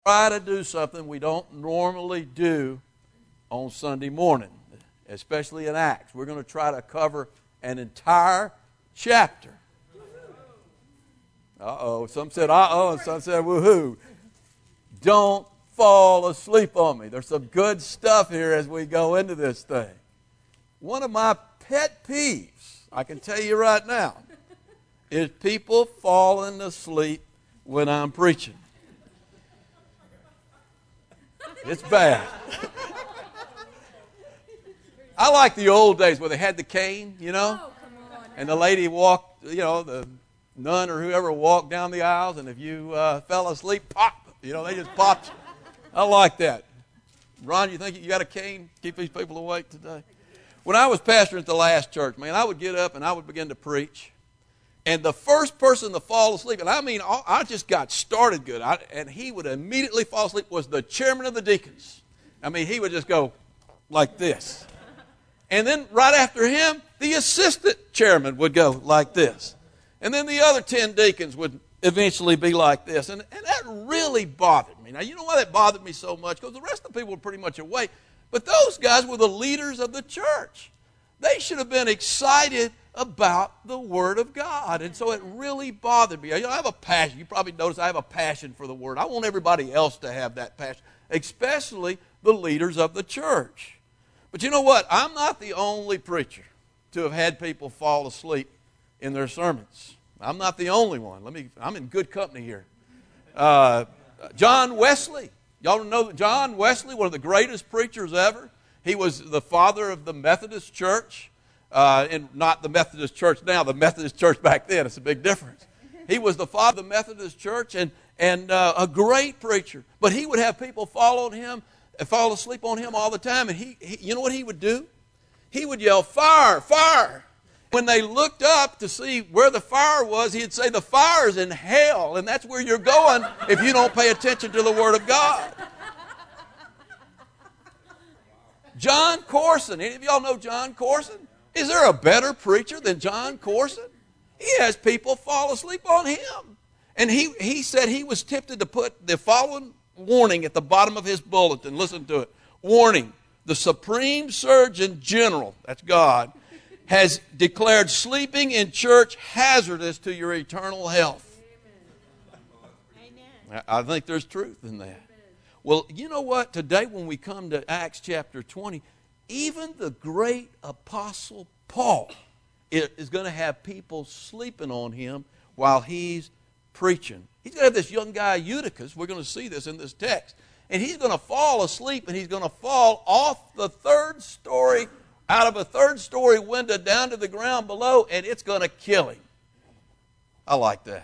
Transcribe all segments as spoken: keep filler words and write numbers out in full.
Try to do something we don't normally do on Sunday morning, especially in Acts. We're going to try to cover an entire chapter. Uh-oh. Some said uh-oh, and some said woohoo. Don't fall asleep on me. There's some good stuff here as we go into this thing. One of my pet peeves, I can tell you right now, is people falling asleep when I'm preaching. It's bad. I like the old days where they had the cane, you know, and the lady walked, you know, the nun or whoever walked down the aisles, and if you uh, fell asleep, pop, you know, they just popped you. I like that. Ron, you think you got a cane? Keep these people awake today? When I was pastoring at the last church, man, I would get up and I would begin to preach. And the first person to fall asleep, and I mean, I just got started good, I, and he would immediately fall asleep, was the chairman of the deacons. I mean, he would just go like this. And then right after him, the assistant chairman would go like this. And then the other ten deacons would eventually be like this. And, and that really bothered me. Now, you know why that bothered me so much? Because the rest of the people were pretty much awake. But those guys were the leaders of the church. They should have been excited about the Word of God. And so it really bothered me. You know, I have a passion. You probably noticed I have a passion for the Word. I want everybody else to have that passion, especially the leaders of the church. But you know what? I'm not the only preacher to have had people fall asleep in their sermons. I'm not the only one. Let me. I'm in good company here. Uh, John Wesley. Y'all know John Wesley, one of the greatest preachers ever. He was the father of the Methodist Church. Uh, and not the Methodist Church now, the Methodist Church back then. It's a big difference. He was the father of the Methodist Church and, and uh, a great preacher. But he would have people fall on him, fall asleep on him all the time. And he, he, you know what he would do? He would yell, fire, fire. When they looked up to see where the fire was, he'd say, the fire's in hell. And that's where you're going if you don't pay attention to the Word of God. John Corson. Any of y'all know John Corson? Is there a better preacher than John Corson? He has people fall asleep on him. And he, he said he was tempted to put the following warning at the bottom of his bulletin. Listen to it. Warning, the Supreme Surgeon General, that's God, has declared sleeping in church hazardous to your eternal health. Amen. I think there's truth in that. Well, you know what? Today when we come to Acts chapter twenty, even the great apostle Paul is going to have people sleeping on him while he's preaching. He's going to have this young guy, Eutychus. We're going to see this in this text. And he's going to fall asleep, and he's going to fall off the third story, out of a third story window down to the ground below, and it's going to kill him. I like that.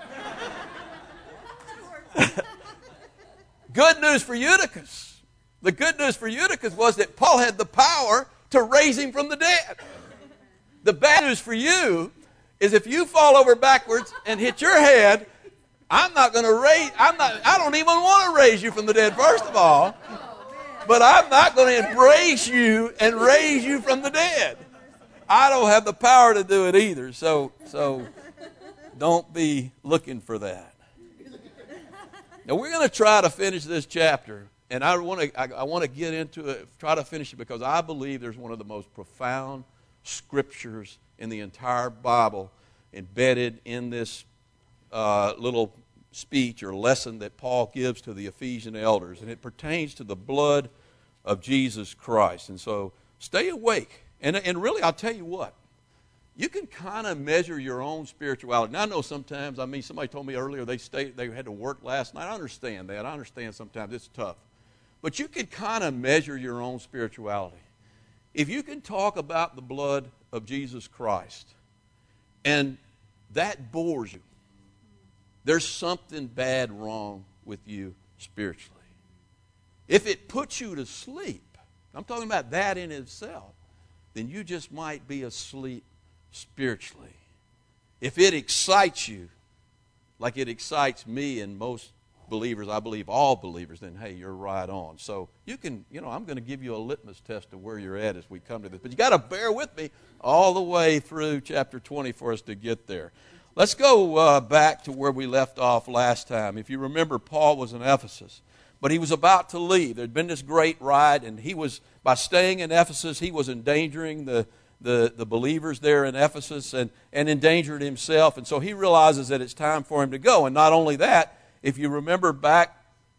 Good news for Eutychus. The good news for Eutychus was that Paul had the power to raise him from the dead. The bad news for you is if you fall over backwards and hit your head, I'm not going to raise, I'm not, I don't even want to raise you from the dead, first of all. But I'm not going to embrace you and raise you from the dead. I don't have the power to do it either, so, so don't be looking for that. Now, we're going to try to finish this chapter. And I want to I, I want to get into it, try to finish it, because I believe there's one of the most profound scriptures in the entire Bible embedded in this uh, little speech or lesson that Paul gives to the Ephesian elders. And it pertains to the blood of Jesus Christ. And so stay awake. And, and really, I'll tell you what. You can kind of measure your own spirituality. Now, I know sometimes, I mean, somebody told me earlier they stayed, they had to work last night. I understand that. I understand sometimes it's tough. But you can kind of measure your own spirituality. If you can talk about the blood of Jesus Christ and that bores you, there's something bad wrong with you spiritually. If it puts you to sleep, I'm talking about that in itself, then you just might be asleep spiritually. If it excites you like it excites me and most believers, I believe all believers, then hey, you're right on. So you can, you know, I'm going to give you a litmus test of where you're at as we come to this. But you got to bear with me all the way through chapter twenty for us to get there. Let's go uh, back to where we left off last time. If you remember, Paul was in Ephesus, but he was about to leave. There had been this great ride, and he was, by staying in Ephesus, he was endangering the, the, the believers there in Ephesus and, and endangered himself. And so he realizes that it's time for him to go. And not only that, if you remember back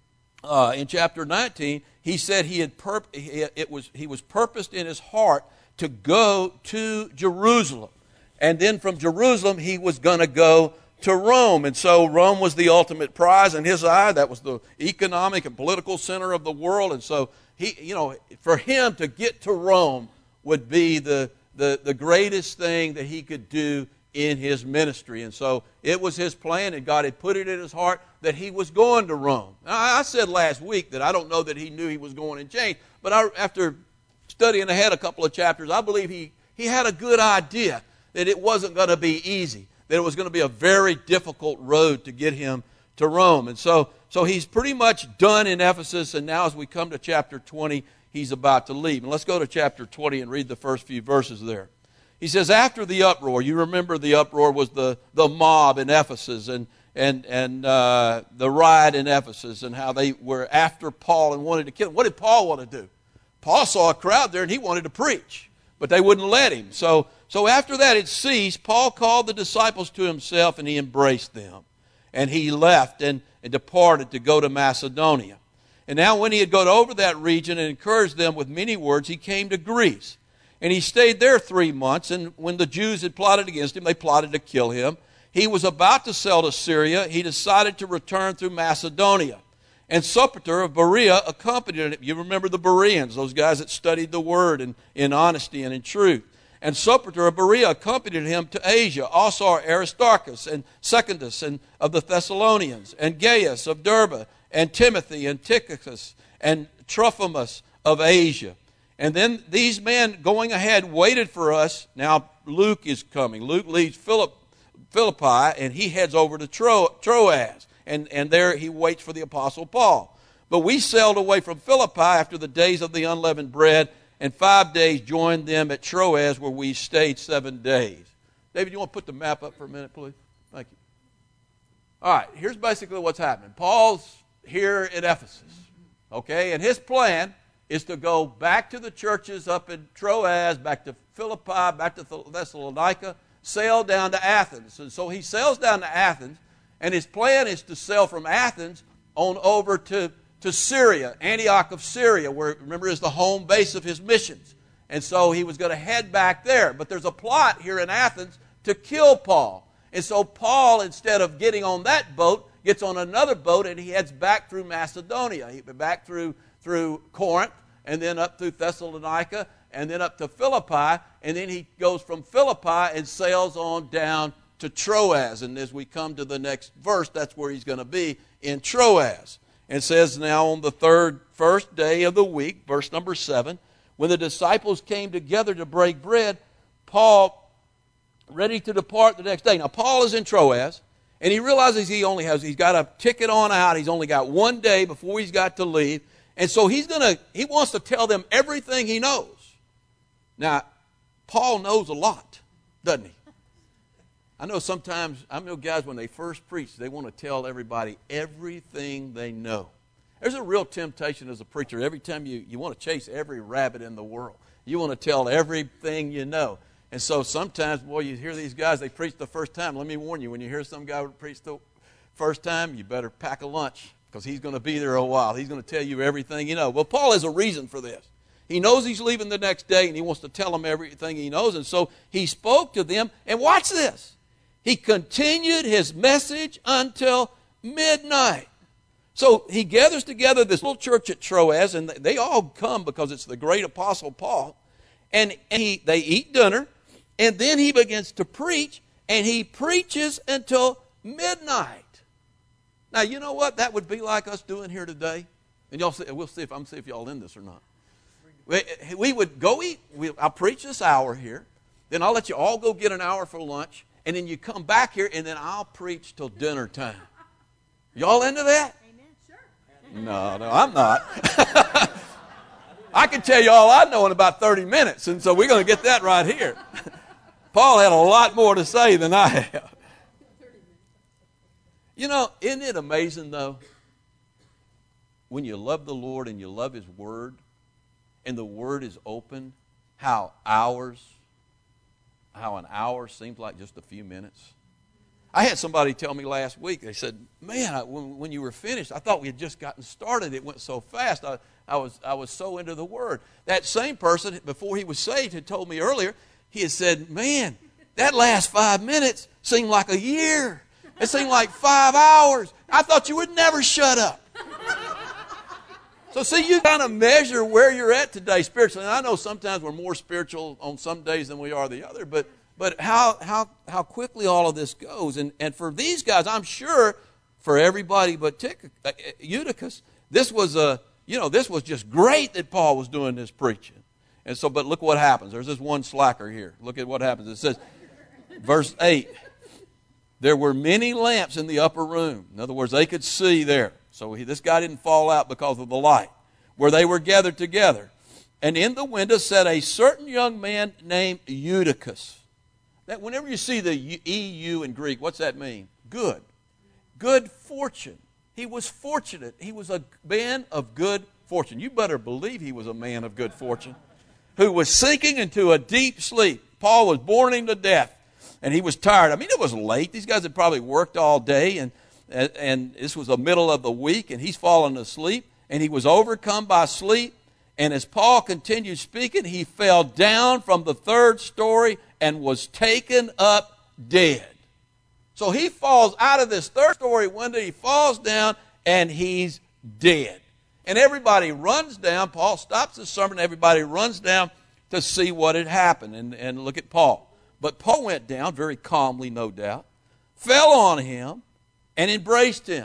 uh, in chapter nineteen, he said he had pur- it was he was purposed in his heart to go to Jerusalem. And then from Jerusalem, he was going to go to Rome. And so Rome was the ultimate prize in his eye. That was the economic and political center of the world. And so he, you know, for him to get to Rome would be the, the, the greatest thing that he could do in his ministry. And so it was his plan, and God had put it in his heart that he was going to Rome. Now, I said last week that I don't know that he knew he was going in chains, but I, after studying ahead a couple of chapters, I believe he, he had a good idea that it wasn't going to be easy, that it was going to be a very difficult road to get him to Rome. And so, so he's pretty much done in Ephesus, and now as we come to chapter twenty, he's about to leave. And let's go to chapter twenty and read the first few verses there. He says, after the uproar, you remember the uproar was the, the mob in Ephesus and, and, and uh, the riot in Ephesus and how they were after Paul and wanted to kill him. What did Paul want to do? Paul saw a crowd there and he wanted to preach, but they wouldn't let him. So, so after that it ceased, Paul called the disciples to himself and he embraced them. And he left and, and departed to go to Macedonia. And now when he had gone over that region and encouraged them with many words, he came to Greece. And he stayed there three months, and when the Jews had plotted against him, they plotted to kill him. He was about to sail to Syria. He decided to return through Macedonia. And Sopater of Berea accompanied him. You remember the Bereans, those guys that studied the Word in, in honesty and in truth. And Sopater of Berea accompanied him to Asia. Also are Aristarchus and Secundus and of the Thessalonians, and Gaius of Derbe, and Timothy and Tychicus, and Trophimus of Asia. And then these men going ahead waited for us. Now Luke is coming. Luke leaves Philip, Philippi and he heads over to Tro, Troas. And, and there he waits for the Apostle Paul. But we sailed away from Philippi after the days of the unleavened bread, and five days joined them at Troas, where we stayed seven days. David, you want to put the map up for a minute, please? Thank you. All right, here's basically what's happening. Paul's here at Ephesus, okay? And his plan is to go back to the churches up in Troas, back to Philippi, back to Thessalonica, sail down to Athens. And so he sails down to Athens, and his plan is to sail from Athens on over to, to Syria, Antioch of Syria, where, remember, is the home base of his missions. And so he was going to head back there. But there's a plot here in Athens to kill Paul. And so Paul, instead of getting on that boat, gets on another boat, and he heads back through Macedonia. He back through, through Corinth, and then up through Thessalonica, and then up to Philippi, and then he goes from Philippi and sails on down to Troas. And as we come to the next verse, that's where he's going to be, in Troas. And it says, now on the third, first day of the week, verse number seven, when the disciples came together to break bread, Paul, ready to depart the next day. Now, Paul is in Troas, and he realizes he only has, he's got a ticket on out. He's only got one day before he's got to leave. And so he's going to, he wants to tell them everything he knows. Now, Paul knows a lot, doesn't he? I know sometimes, I know guys when they first preach, they want to tell everybody everything they know. There's a real temptation as a preacher. Every time you, you want to chase every rabbit in the world. You want to tell everything you know. And so sometimes, boy, you hear these guys, they preach the first time. Let me warn you, when you hear some guy preach the first time, you better pack a lunch, because he's going to be there a while. He's going to tell you everything you know. Well, Paul has a reason for this. He knows he's leaving the next day, and he wants to tell them everything he knows. And so he spoke to them, and watch this. He continued his message until midnight. So he gathers together this little church at Troas, and they all come because it's the great Apostle Paul. And he, they eat dinner, and then he begins to preach, and he preaches until midnight. Now, you know what? That would be like us doing here today. And y'all see, we'll see if I'm see if y'all in this or not. We, we would go eat. We, I'll preach this hour here. Then I'll let you all go get an hour for lunch. And then you come back here, and then I'll preach till dinner time. Y'all into that? Amen. Sure. No, no, I'm not. I can tell you all I know in about thirty minutes, and so we're going to get that right here. Paul had a lot more to say than I have. You know, isn't it amazing, though, when you love the Lord and you love His Word, and the Word is open, how hours, how an hour seems like just a few minutes? I had somebody tell me last week, they said, man, I, when, when you were finished, I thought we had just gotten started. It went so fast. I, I, was, I was so into the Word. That same person, before he was saved, had told me earlier, he had said, man, that last five minutes seemed like a year. It seemed like five hours. I thought you would never shut up. So see, you kind of measure where you're at today spiritually. And I know sometimes we're more spiritual on some days than we are the other, but But how how how quickly all of this goes. And, and for these guys, I'm sure for everybody but Tic- uh, Eutychus, this was a, you know, this was just great that Paul was doing this preaching. And so, but look what happens. There's this one slacker here. Look at what happens. It says, verse eight, there were many lamps in the upper room. In other words, they could see there. So he, this guy didn't fall out because of the light, where they were gathered together. And in the window sat a certain young man named Eutychus. That whenever you see the E U in Greek, what's that mean? Good. Good fortune. He was fortunate. He was a man of good fortune. You better believe he was a man of good fortune, who was sinking into a deep sleep. Paul was boring him to death, and he was tired. I mean, it was late. These guys had probably worked all day, and, and, and this was the middle of the week, and he's fallen asleep, and he was overcome by sleep. And as Paul continued speaking, he fell down from the third story and was taken up dead. So he falls out of this third story window, he falls down, and he's dead. And everybody runs down. Paul stops the sermon, everybody runs down to see what had happened and, and look at Paul. But Paul went down, very calmly, no doubt, fell on him and embraced him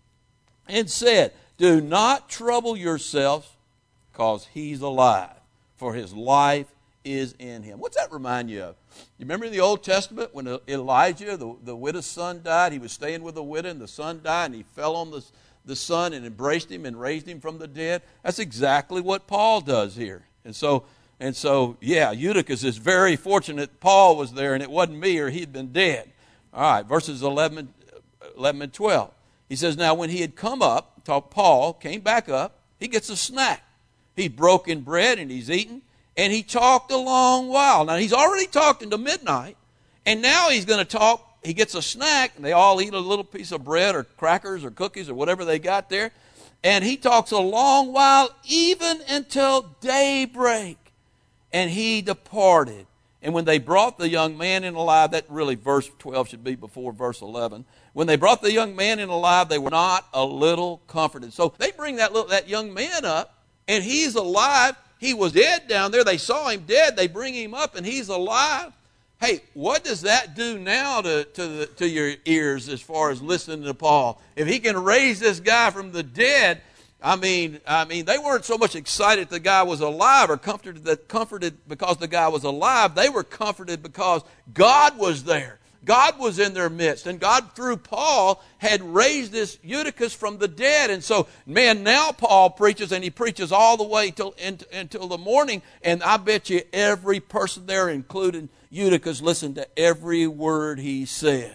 and said, do not trouble yourselves, because he's alive, for his life is in him. What's that remind you of? You remember in the Old Testament when Elijah, the, the widow's son, died? He was staying with the widow, and the son died, and he fell on the, the son and embraced him and raised him from the dead. That's exactly what Paul does here. And so, and so, yeah, Eutychus is very fortunate Paul was there, and it wasn't me, or he'd been dead. All right, verses eleven, eleven and twelve. He says, now when he had come up, Paul came back up, he gets a snack. He's broken bread and he's eaten, and he talked a long while. Now, he's already talked into midnight, and now he's going to talk. He gets a snack, and they all eat a little piece of bread or crackers or cookies or whatever they got there, and he talks a long while, even until daybreak, and he departed. And when they brought the young man in alive, that really verse twelve should be before verse eleven. When they brought the young man in alive, they were not a little comforted. So they bring that little, that young man up, and he's alive. He was dead down there. They saw him dead. They bring him up, and he's alive. Hey, what does that do now to, to, the, to your ears as far as listening to Paul? If he can raise this guy from the dead, I mean, I mean, they weren't so much excited the guy was alive or comforted, that comforted because the guy was alive. They were comforted because God was there. God was in their midst, and God, through Paul, had raised this Eutychus from the dead. And so, man, now Paul preaches, and he preaches all the way till, until the morning, and I bet you every person there, including Eutychus, listened to every word he said.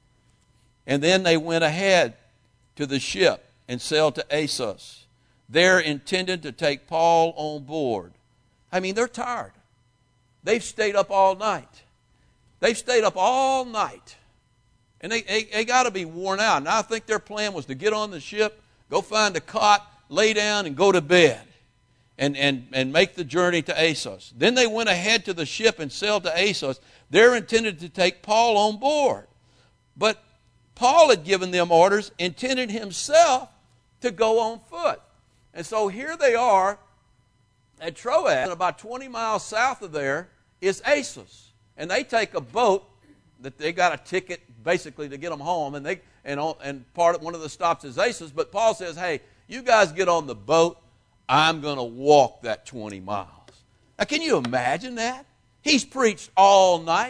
And then they went ahead to the ship and sailed to Assos. They're intended to take Paul on board. I mean, they're tired. They've stayed up all night. They've stayed up all night, and they, they, they got to be worn out. And I think their plan was to get on the ship, go find a cot, lay down, and go to bed, and, and, and make the journey to Assos. Then they went ahead to the ship and sailed to Assos. They're intended to take Paul on board. But Paul had given them orders, intended himself to go on foot. And so here they are at Troas, and about twenty miles south of there is Assos. And they take a boat that they got a ticket basically to get them home, and they and and part of one of the stops is Assos. But Paul says, "Hey, you guys get on the boat. I'm going to walk that twenty miles." Now, can you imagine that? He's preached all night,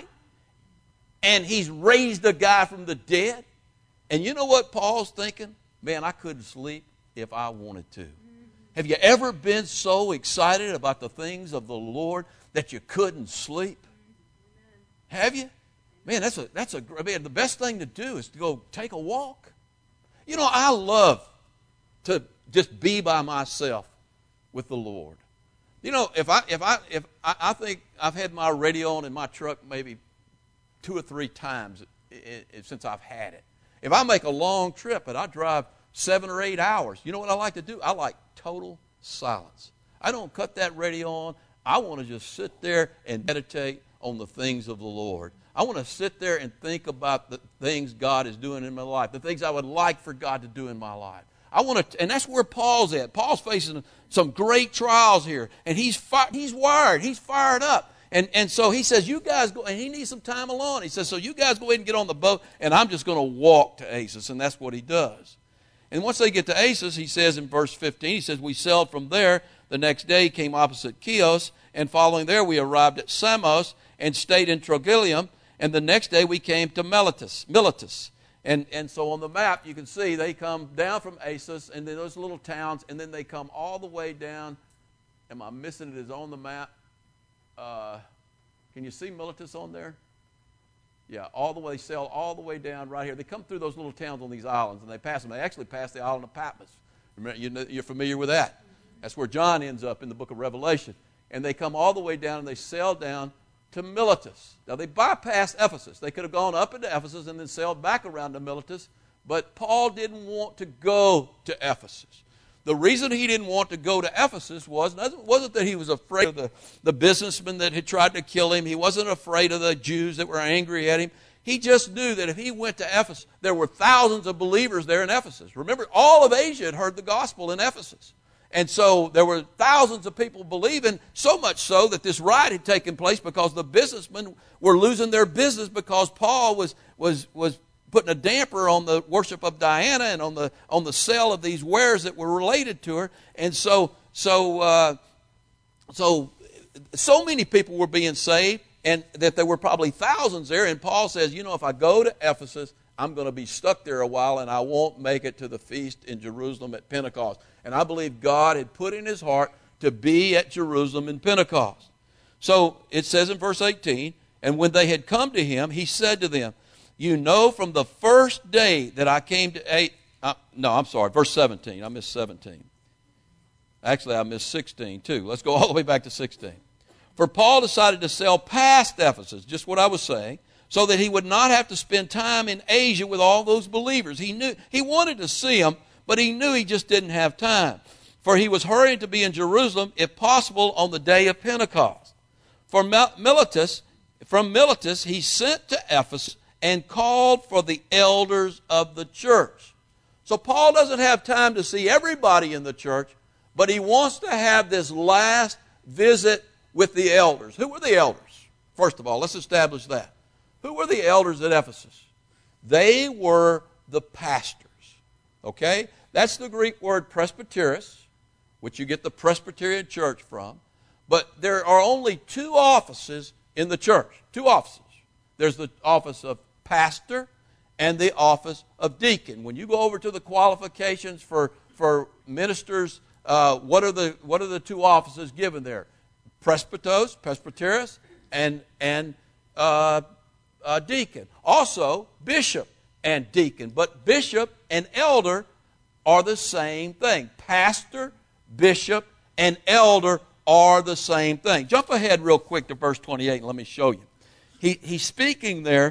and he's raised a guy from the dead. And you know what Paul's thinking? Man, I couldn't sleep if I wanted to. Have you ever been so excited about the things of the Lord that you couldn't sleep? Have you? Man, that's a that's a man, the best thing to do is to go take a walk. You know, I love to just be by myself with the Lord. You know, if I if I if I, I think I've had my radio on in my truck maybe two or three times it, it, since I've had it. If I make a long trip and I drive seven or eight hours, you know what I like to do? I like total silence. I don't cut that radio on. I want to just sit there and meditate on the things of the Lord. I want to sit there and think about the things God is doing in my life, the things I would like for God to do in my life. I want to, and that's where Paul's at. Paul's facing some great trials here, and he's fi- he's wired, he's fired up, and and so he says, "You guys go," and he needs some time alone. He says, "So you guys go ahead and get on the boat, and I'm just going to walk to Assos," and that's what he does. And once they get to Assos, he says in verse fifteen, he says, "We sailed from there. The next day came opposite Chios, and following there we arrived at Samos and stayed in Trogyllium, and the next day we came to Miletus." Miletus. And, and so on the map, you can see they come down from Assos and then those little towns, and then they come all the way down. Am I missing it? Is on the map? Uh, can you see Miletus on there? Yeah, all the way, they sail all the way down right here. They come through those little towns on these islands, and they pass them. They actually pass the island of Patmos. Remember, you know, you're familiar with that. That's where John ends up in the book of Revelation. And they come all the way down, and they sail down to Miletus. Now, they bypassed Ephesus. They could have gone up into Ephesus and then sailed back around to Miletus, but Paul didn't want to go to Ephesus. The reason he didn't want to go to Ephesus was, wasn't that he was afraid of the, the businessmen that had tried to kill him. He wasn't afraid of the Jews that were angry at him. He just knew that if he went to Ephesus, there were thousands of believers there in Ephesus. Remember, all of Asia had heard the gospel in Ephesus. And so there were thousands of people believing, so much so that this riot had taken place because the businessmen were losing their business because Paul was was was putting a damper on the worship of Diana and on the on the sale of these wares that were related to her. And so so uh, so so many people were being saved, and that there were probably thousands there. And Paul says, you know, if I go to Ephesus, I'm going to be stuck there a while, and I won't make it to the feast in Jerusalem at Pentecost. And I believe God had put in his heart to be at Jerusalem in Pentecost. So it says in verse eighteen, and when they had come to him, he said to them, you know from the first day that I came to... eight. Uh, no, I'm sorry, verse seventeen. I missed seventeen. Actually, I missed sixteen too. Let's go all the way back to sixteen. For Paul decided to sail past Ephesus, just what I was saying, so that he would not have to spend time in Asia with all those believers. He knew he wanted to see them, but he knew he just didn't have time. For he was hurrying to be in Jerusalem, if possible, on the day of Pentecost. For Miletus, from Miletus, he sent to Ephesus and called for the elders of the church. So Paul doesn't have time to see everybody in the church, but he wants to have this last visit with the elders. Who were the elders? First of all, let's establish that. Who were the elders at Ephesus? They were the pastors. Okay? That's the Greek word presbyteros, which you get the Presbyterian church from. But there are only two offices in the church. Two offices. There's the office of pastor and the office of deacon. When you go over to the qualifications for, for ministers, uh, what are the what are the two offices given there? Presbytos, presbyteros, and and uh, uh, deacon. Also, bishop and deacon. But bishop and elder are the same thing. Pastor, bishop, and elder are the same thing. Jump ahead real quick to verse twenty-eight and let me show you. He, he's speaking there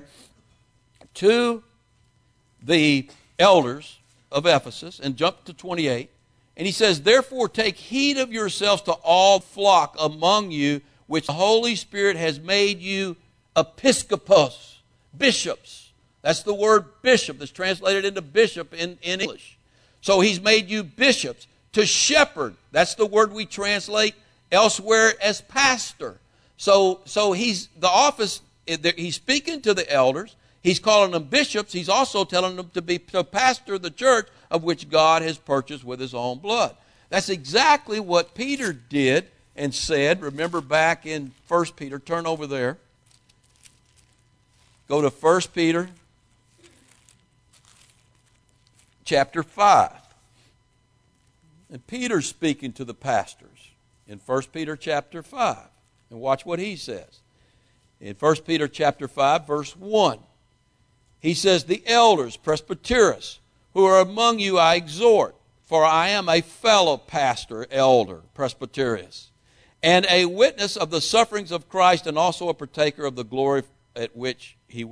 to the elders of Ephesus, and jump to twenty-eight. And he says, therefore take heed of yourselves to all flock among you, which the Holy Spirit has made you episkopos, bishops. That's the word bishop that's translated into bishop in, in English. So he's made you bishops to shepherd. That's the word we translate elsewhere as pastor. So, so he's the office, he's speaking to the elders. He's calling them bishops. He's also telling them to be to pastor the church of which God has purchased with his own blood. That's exactly what Peter did and said. Remember back in First Peter, turn over there. Go to First Peter chapter five. And Peter's speaking to the pastors in First Peter chapter five. And watch what he says. In First Peter chapter five, verse one. He says, the elders, presbyteros, who are among you I exhort, for I am a fellow pastor, elder, presbyterius, and a witness of the sufferings of Christ, and also a partaker of the glory at which he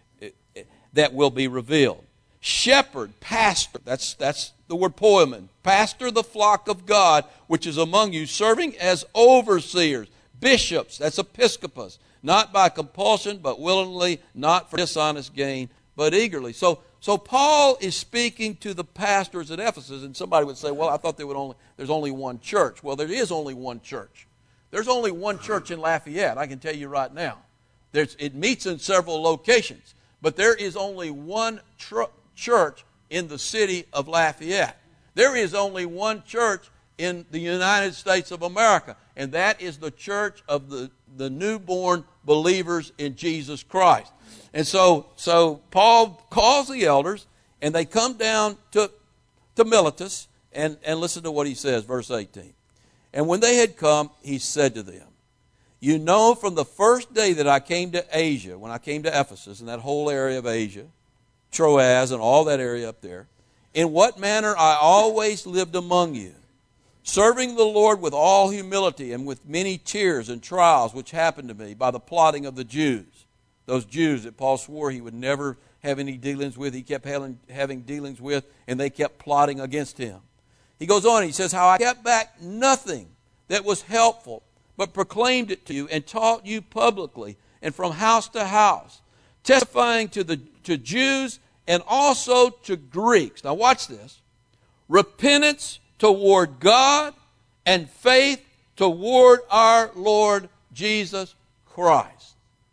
that will be revealed. Shepherd, pastor, that's that's the word poimen. Pastor the flock of God, which is among you, serving as overseers, bishops, that's episcopos, not by compulsion, but willingly, not for dishonest gain, but eagerly. So, so Paul is speaking to the pastors at Ephesus, and somebody would say, well, I thought there would only, there's only one church. Well, there is only one church. There's only one church in Lafayette, I can tell you right now. There's, it meets in several locations, but there is only one tr- church in the city of Lafayette. There is only one church in the United States of America, and that is the church of the, the newborn believers in Jesus Christ. And so, so Paul calls the elders, and they come down to, to Miletus, and, and listen to what he says, verse eighteen. And when they had come, he said to them, you know from the first day that I came to Asia, when I came to Ephesus, and that whole area of Asia, Troas and all that area up there, in what manner I always lived among you, serving the Lord with all humility and with many tears and trials which happened to me by the plotting of the Jews. Those Jews that Paul swore he would never have any dealings with, he kept having, having dealings with, and they kept plotting against him. He goes on, he says, how I kept back nothing that was helpful, but proclaimed it to you and taught you publicly and from house to house, testifying to the to Jews and also to Greeks. Now watch this. Repentance toward God and faith toward our Lord Jesus Christ.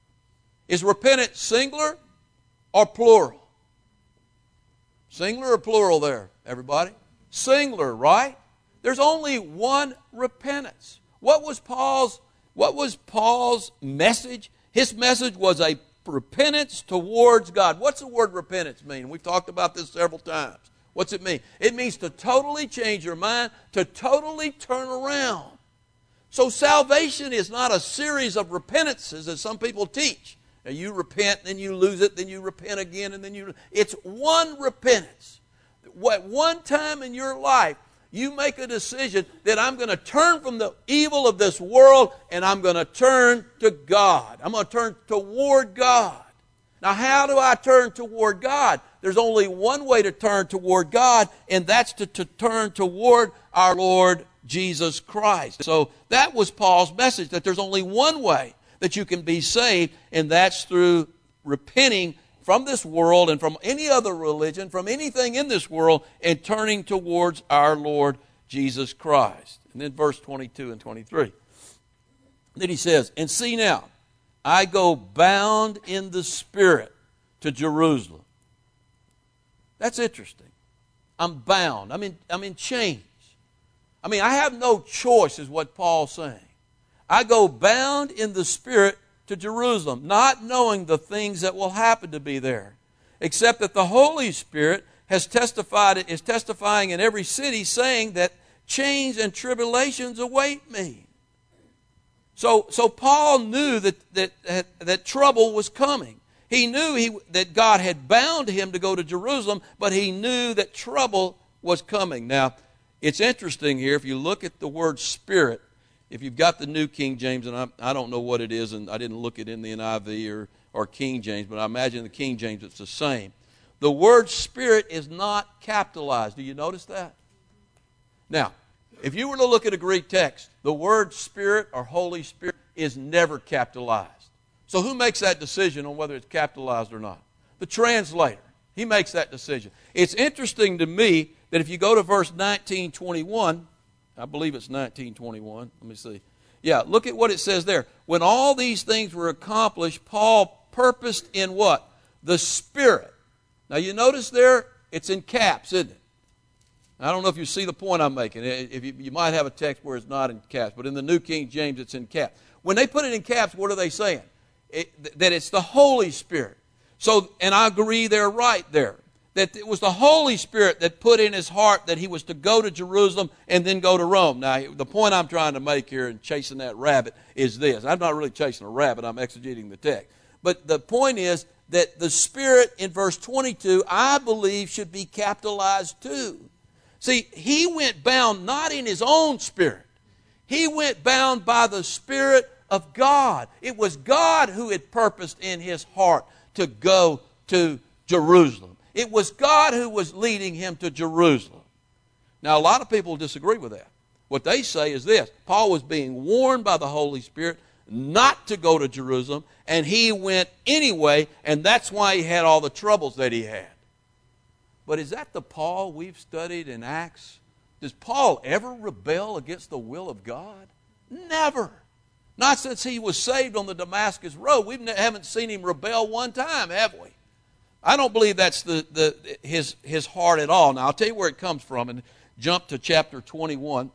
Is repentance singular or plural? Singular or plural there, everybody? Singular, right? There's only one repentance. What was Paul's, what was Paul's message? His message was a repentance towards God. What's the word repentance mean? We've talked about this several times. What's it mean? It means to totally change your mind, to totally turn around. So salvation is not a series of repentances as some people teach. Now you repent, then you lose it, then you repent again, and then you... It's one repentance. At one time in your life, you make a decision that I'm going to turn from the evil of this world and I'm going to turn to God. I'm going to turn toward God. Now, how do I turn toward God? There's only one way to turn toward God, and that's to, to turn toward our Lord Jesus Christ. So that was Paul's message, that there's only one way that you can be saved, and that's through repenting from this world and from any other religion, from anything in this world, and turning towards our Lord Jesus Christ. And then verse twenty-two and twenty-three. Then he says, and see now, I go bound in the Spirit to Jerusalem. That's interesting. I'm bound. I'm in, I'm in chains. I mean, I have no choice is what Paul's saying. I go bound in the Spirit to Jerusalem, not knowing the things that will happen to be there, except that the Holy Spirit has testified, is testifying in every city, saying that chains and tribulations await me. So, so Paul knew that, that, that, that trouble was coming. He knew he, that God had bound him to go to Jerusalem, but he knew that trouble was coming. Now, it's interesting here, if you look at the word Spirit, if you've got the New King James, and I, I don't know what it is, and I didn't look it in the N I V or, or King James, but I imagine the King James it's the same. The word Spirit is not capitalized. Do you notice that? Now, if you were to look at a Greek text, the word Spirit or Holy Spirit is never capitalized. So who makes that decision on whether it's capitalized or not? The translator. He makes that decision. It's interesting to me that if you go to verse nineteen twenty-one, I believe it's nineteen twenty-one. Let me see. Yeah, look at what it says there. When all these things were accomplished, Paul purposed in what? The Spirit. Now you notice there, it's in caps, isn't it? I don't know if you see the point I'm making. If you, you might have a text where it's not in caps, but in the New King James it's in caps. When they put it in caps, what are they saying? It, that it's the Holy Spirit. So, and I agree they're right there. That it was the Holy Spirit that put in his heart that he was to go to Jerusalem and then go to Rome. Now, the point I'm trying to make here in chasing that rabbit is this. I'm not really chasing a rabbit. I'm exegeting the text. But the point is that the Spirit in verse twenty-two, I believe, should be capitalized too. See, he went bound not in his own spirit. He went bound by the Spirit of God. It was God who had purposed in his heart to go to Jerusalem. It was God who was leading him to Jerusalem. Now, a lot of people disagree with that. What they say is this: Paul was being warned by the Holy Spirit not to go to Jerusalem, and he went anyway, and that's why he had all the troubles that he had. But is that the Paul we've studied in Acts? Does Paul ever rebel against the will of God? Never. Not since he was saved on the Damascus road. We haven't seen him rebel one time, have we? I don't believe that's the, the his, his heart at all. Now, I'll tell you where it comes from, and jump to chapter twenty-one.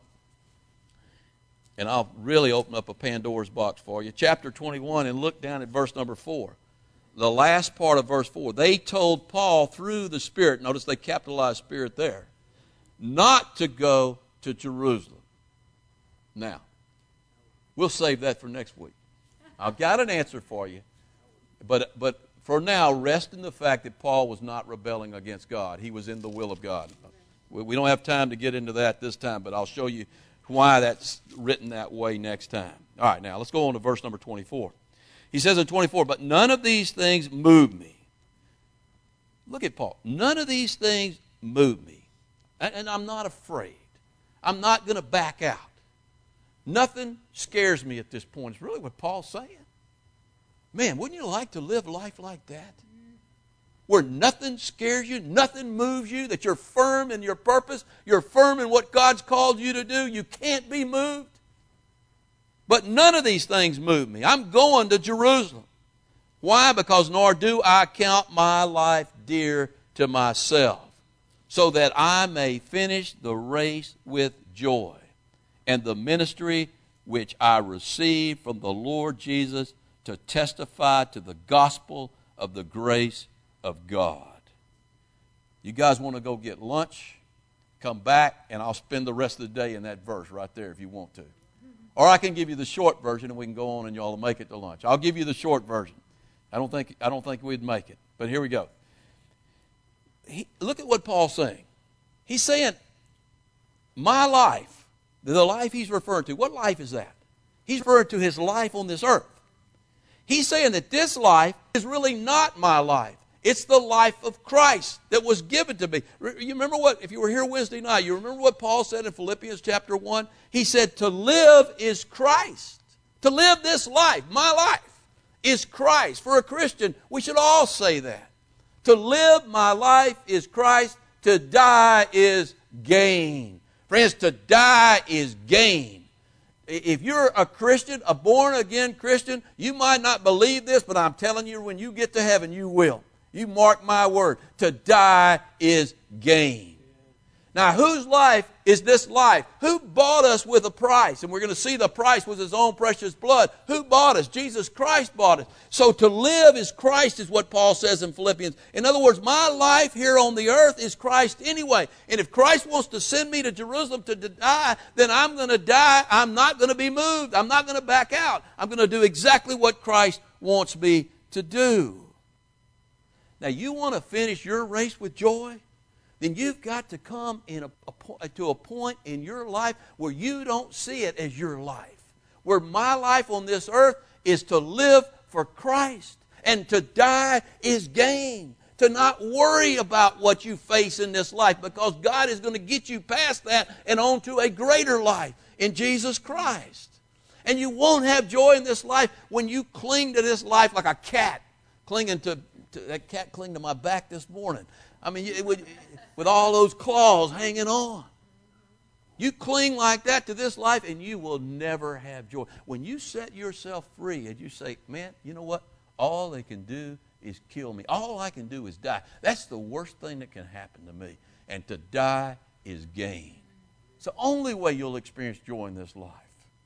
And I'll really open up a Pandora's box for you. Chapter twenty-one, and look down at verse number four. The last part of verse four. They told Paul through the Spirit, notice they capitalized Spirit there, not to go to Jerusalem. Now, we'll save that for next week. I've got an answer for you. But, but for now, rest in the fact that Paul was not rebelling against God. He was in the will of God. We don't have time to get into that this time, but I'll show you why that's written that way next time. All right, now let's go on to verse number twenty-four. He says in twenty-four, but none of these things move me. Look at Paul. None of these things move me. And, and I'm not afraid. I'm not going to back out. Nothing scares me at this point. It's really what Paul's saying. Man, wouldn't you like to live life like that? Where nothing scares you, nothing moves you, that you're firm in your purpose, you're firm in what God's called you to do, you can't be moved. But none of these things move me. I'm going to Jerusalem. Why? Because nor do I count my life dear to myself, so that I may finish the race with joy, and the ministry which I received from the Lord Jesus to testify to the gospel of the grace of God. You guys want to go get lunch? Come back, and I'll spend the rest of the day in that verse right there if you want to. Or I can give you the short version, and we can go on, and y'all will make it to lunch. I'll give you the short version. I don't think I don't think we'd make it, but here we go. He, look at what Paul's saying. He's saying, my life, the life he's referring to. What life is that? He's referring to his life on this earth. He's saying that this life is really not my life. It's the life of Christ that was given to me. You remember what, if you were here Wednesday night, you remember what Paul said in Philippians chapter one? He said, to live is Christ. To live this life, my life, is Christ. For a Christian, we should all say that. To live my life is Christ. To die is gain. Friends, to die is gain. If you're a Christian, a born-again Christian, you might not believe this, but I'm telling you, when you get to heaven, you will. You mark my word. To die is gain. Now, whose life is this life? Who bought us with a price? And we're going to see the price was His own precious blood. Who bought us? Jesus Christ bought us. So to live is Christ is what Paul says in Philippians. In other words, my life here on the earth is Christ anyway. And if Christ wants to send me to Jerusalem to die, then I'm going to die. I'm not going to be moved. I'm not going to back out. I'm going to do exactly what Christ wants me to do. Now, you want to finish your race with joy? Then you've got to come in a, a, to a point in your life where you don't see it as your life. Where my life on this earth is to live for Christ. And to die is gain. To not worry about what you face in this life, because God is going to get you past that and on to a greater life in Jesus Christ. And you won't have joy in this life when you cling to this life like a cat clinging to, to that cat clinging to my back this morning. I mean, it would, with all those claws hanging on. You cling like that to this life and you will never have joy. When you set yourself free and you say, man, you know what? All they can do is kill me. All I can do is die. That's the worst thing that can happen to me. And to die is gain. It's the only way you'll experience joy in this life.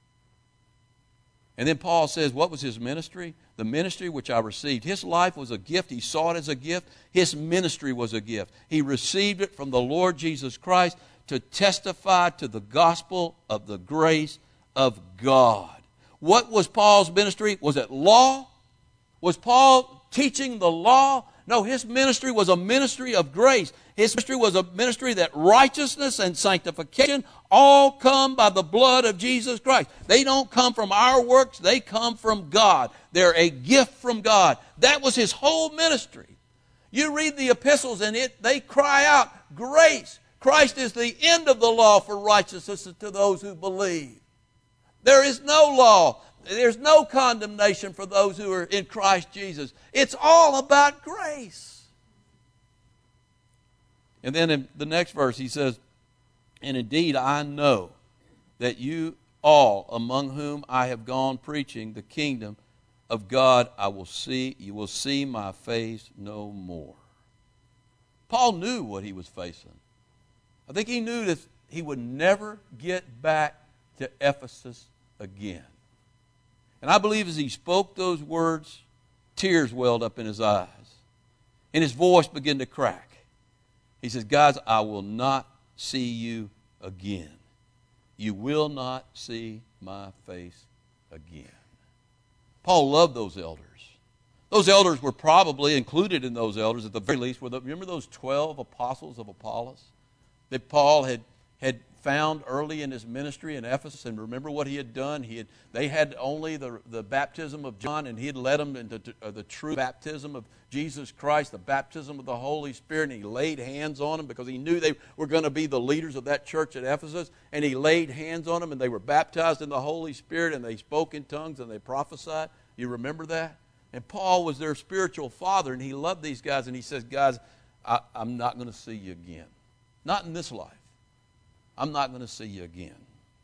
And then Paul says, what was his ministry? The ministry which I received. His life was a gift. He saw it as a gift. His ministry was a gift. He received it from the Lord Jesus Christ to testify to the gospel of the grace of God. What was Paul's ministry? Was it law? Was Paul teaching the law. No, his ministry was a ministry of grace. His ministry was a ministry that righteousness and sanctification all come by the blood of Jesus Christ. They don't come from our works. They come from God. They're a gift from God. That was his whole ministry. You read the epistles and it they cry out, grace. Christ is the end of the law for righteousness to those who believe. There is no law. There's no condemnation for those who are in Christ Jesus. It's all about grace. And then in the next verse he says, and indeed I know that you all among whom I have gone preaching the kingdom of God, I will see, you will see my face no more. Paul knew what he was facing. I think he knew that he would never get back to Ephesus again. And I believe as he spoke those words, tears welled up in his eyes. And his voice began to crack. He says, guys, I will not see you again. You will not see my face again. Paul loved those elders. Those elders were probably included in those elders at the very least. Were the, remember those twelve apostles of Apollos that Paul had had found early in his ministry in Ephesus? And remember what he had done? He had, they had only the, the baptism of John, and he had led them into uh, the true baptism of Jesus Christ, the baptism of the Holy Spirit, and he laid hands on them because he knew they were going to be the leaders of that church at Ephesus, and he laid hands on them, and they were baptized in the Holy Spirit, and they spoke in tongues, and they prophesied. You remember that? And Paul was their spiritual father, and he loved these guys, and he says, guys, I, I'm not going to see you again. Not in this life. I'm not going to see you again.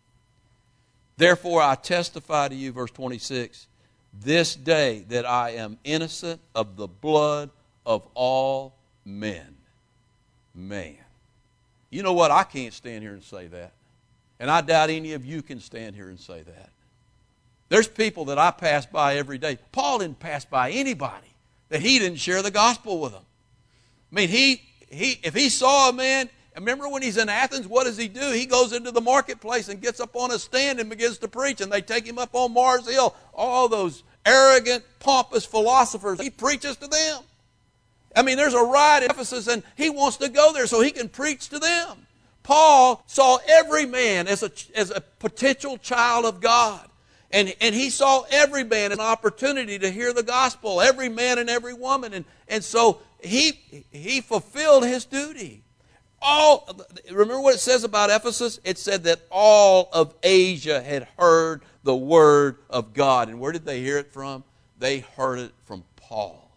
Therefore I testify to you, verse twenty-six, this day that I am innocent of the blood of all men. Man. You know what? I can't stand here and say that. And I doubt any of you can stand here and say that. There's people that I pass by every day. Paul didn't pass by anybody that he didn't share the gospel with them. I mean, he, he if he saw a man... Remember when he's in Athens, what does he do? He goes into the marketplace and gets up on a stand and begins to preach, and they take him up on Mars Hill. All those arrogant, pompous philosophers, he preaches to them. I mean, there's a riot in Ephesus, and he wants to go there so he can preach to them. Paul saw every man as a, as a potential child of God. And, and he saw every man an opportunity to hear the gospel, every man and every woman. And, and so he, he fulfilled his duty. All, remember what it says about Ephesus? It said that all of Asia had heard the word of God. And where did they hear it from? They heard it from Paul.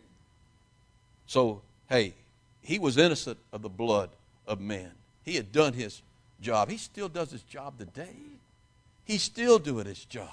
So, hey, he was innocent of the blood of men. He had done his job. He still does his job today. He's still doing his job.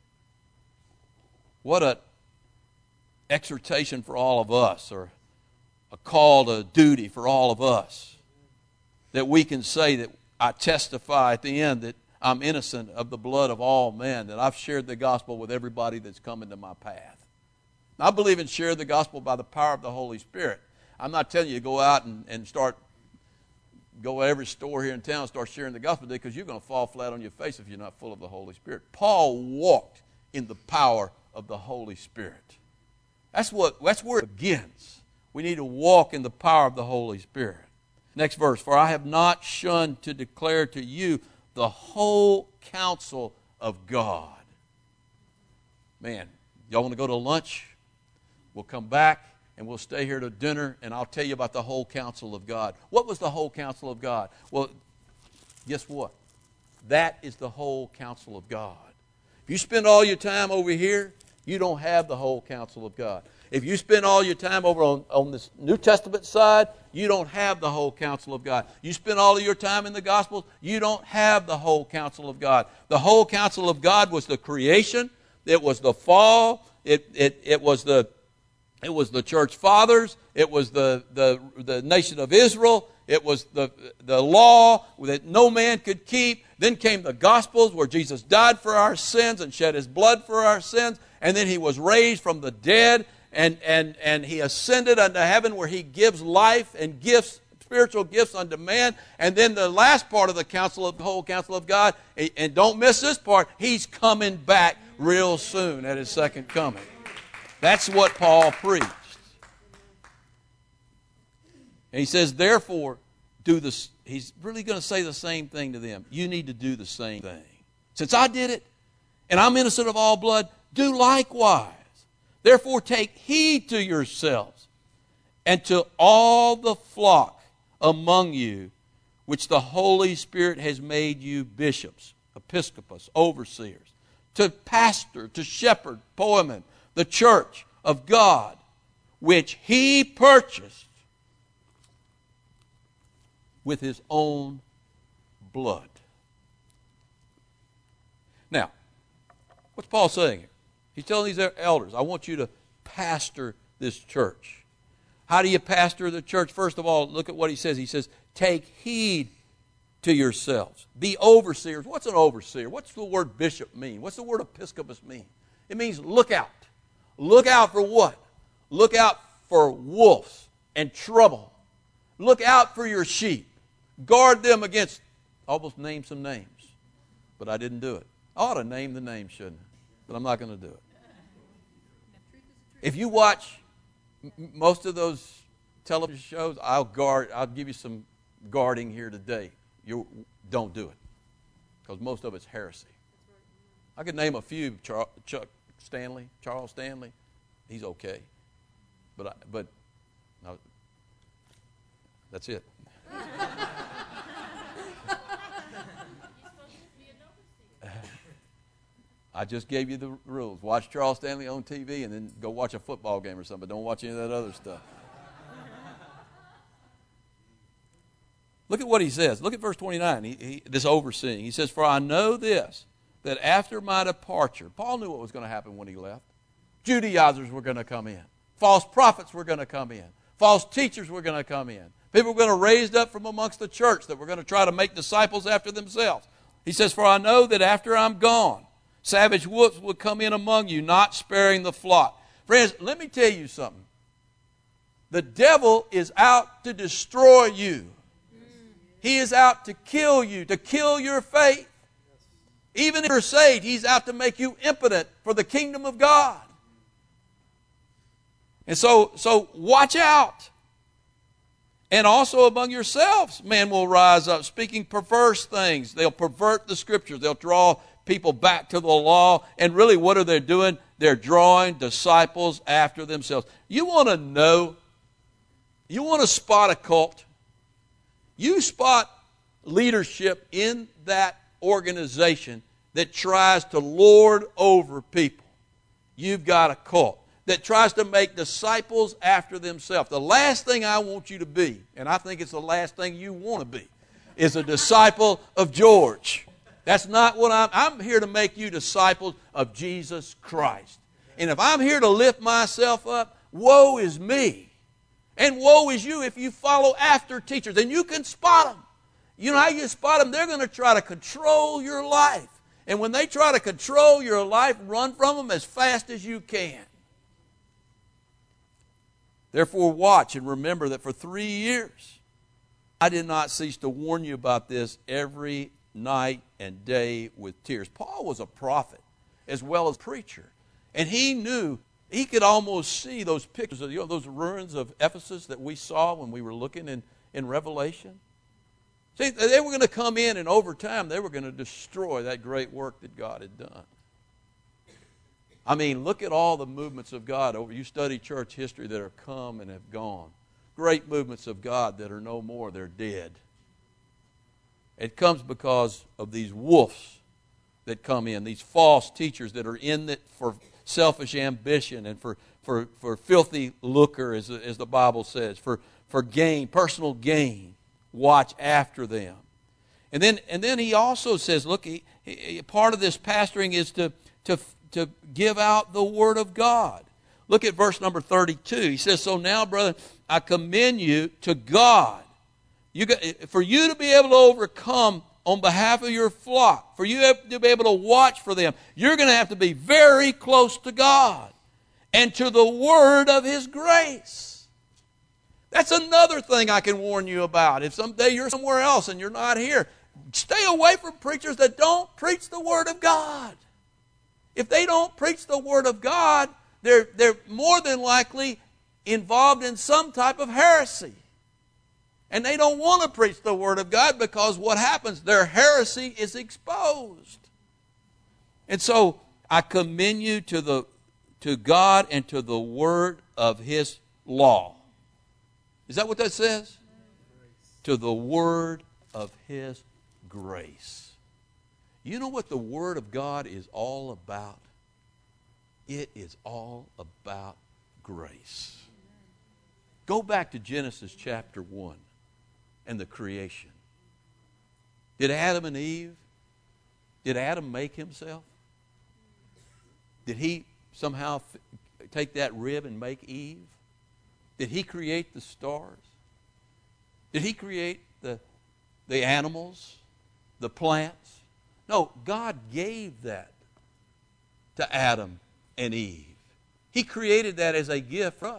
What an exhortation for all of us, or a call to duty for all of us. That we can say that I testify at the end that I'm innocent of the blood of all men, that I've shared the gospel with everybody that's come into my path. I believe in sharing the gospel by the power of the Holy Spirit. I'm not telling you to go out and, and start, go to every store here in town and start sharing the gospel today, because you're going to fall flat on your face if you're not full of the Holy Spirit. Paul walked in the power of the Holy Spirit. That's what, that's where it begins. We need to walk in the power of the Holy Spirit. Next verse, for I have not shunned to declare to you the whole counsel of God. Man, y'all want to go to lunch? We'll come back and we'll stay here to dinner, and I'll tell you about the whole counsel of God. What was the whole counsel of God? Well, guess what? That is the whole counsel of God. If you spend all your time over here, you don't have the whole counsel of God. If you spend all your time over on, on this New Testament side, you don't have the whole counsel of God. You spend all of your time in the Gospels, you don't have the whole counsel of God. The whole counsel of God was the creation, it was the fall, it, it, it was the it was the church fathers, it was the, the, the nation of Israel, it was the, the law that no man could keep. Then came the Gospels where Jesus died for our sins and shed his blood for our sins, and then he was raised from the dead. And, and, and he ascended unto heaven where he gives life and gifts, spiritual gifts unto man. And then the last part of the counsel of the whole counsel of God, and don't miss this part, he's coming back real soon at his second coming. That's what Paul preached. And he says, therefore, do this. He's really going to say the same thing to them. You need to do the same thing. Since I did it, and I'm innocent of all blood, do likewise. Therefore, take heed to yourselves and to all the flock among you, which the Holy Spirit has made you bishops, episcopos, overseers, to pastor, to shepherd, poemen, the church of God, which he purchased with his own blood. Now, what's Paul saying here? He's telling these elders, I want you to pastor this church. How do you pastor the church? First of all, look at what he says. He says, take heed to yourselves. Be overseers. What's an overseer? What's the word bishop mean? What's the word episcopus mean? It means look out. Look out for what? Look out for wolves and trouble. Look out for your sheep. Guard them against, I almost named some names, but I didn't do it. I ought to name the names, shouldn't I? But I'm not going to do it. If you watch m- most of those television shows, I'll guard. I'll give you some guarding here today. You don't do it, because most of it's heresy. I could name a few. Char- Chuck Stanley, Charles Stanley, he's okay, but I, but no, that's it. I just gave you the rules. Watch Charles Stanley on T V and then go watch a football game or something. But don't watch any of that other stuff. Look at what he says. Look at verse twenty-nine, he, he, this overseeing. He says, for I know this, that after my departure, Paul knew what was going to happen when he left. Judaizers were going to come in. False prophets were going to come in. False teachers were going to come in. People were going to raise up from amongst the church that were going to try to make disciples after themselves. He says, for I know that after I'm gone, savage wolves will come in among you, not sparing the flock. Friends, let me tell you something. The devil is out to destroy you. He is out to kill you, to kill your faith. Even if you're saved, he's out to make you impotent for the kingdom of God. And so, so watch out. And also among yourselves, men will rise up speaking perverse things. They'll pervert the scriptures. They'll draw people back to the law. And really, what are they doing? They're drawing disciples after themselves. You want to know, you want to spot a cult? You spot leadership in that organization that tries to lord over people. You've got a cult that tries to make disciples after themselves. The last thing I want you to be, and I think it's the last thing you want to be, is a disciple of George. That's not what I'm... I'm here to make you disciples of Jesus Christ. And if I'm here to lift myself up, woe is me. And woe is you if you follow after teachers. And you can spot them. You know how you spot them? They're going to try to control your life. And when they try to control your life, run from them as fast as you can. Therefore, watch and remember that for three years, I did not cease to warn you about this every night and day with tears. Paul was a prophet as well as preacher. And he knew, he could almost see those pictures of, you know, those ruins of Ephesus that we saw when we were looking in, in Revelation. See, they were going to come in, and over time, they were going to destroy that great work that God had done. I mean, look at all the movements of God over. You study church history that have come and have gone. Great movements of God that are no more. They're dead. It comes because of these wolves that come in, these false teachers that are in it for selfish ambition and for, for, for filthy lucre, as, as the Bible says, for, for gain, personal gain. Watch after them. And then, and then he also says, look, he, he, part of this pastoring is to, to to give out the Word of God. Look at verse number thirty-two. He says, so now, brother, I commend you to God. You got, for you to be able to overcome on behalf of your flock, for you to be able to watch for them, you're going to have to be very close to God and to the Word of His grace. That's another thing I can warn you about. If someday you're somewhere else and you're not here, stay away from preachers that don't preach the Word of God. If they don't preach the Word of God, they're, they're more than likely involved in some type of heresy. And they don't want to preach the Word of God because what happens? Their heresy is exposed. And so I commend you to the to God and to the Word of His law. Is that what that says? To the Word of His grace. You know what the Word of God is all about? It is all about grace. Go back to Genesis chapter one and the creation. Did Adam and Eve, did Adam make himself? Did he somehow f- take that rib and make Eve? Did he create the stars? Did he create the, the animals, the plants? No, God gave that to Adam and Eve. He created that as a gift for us.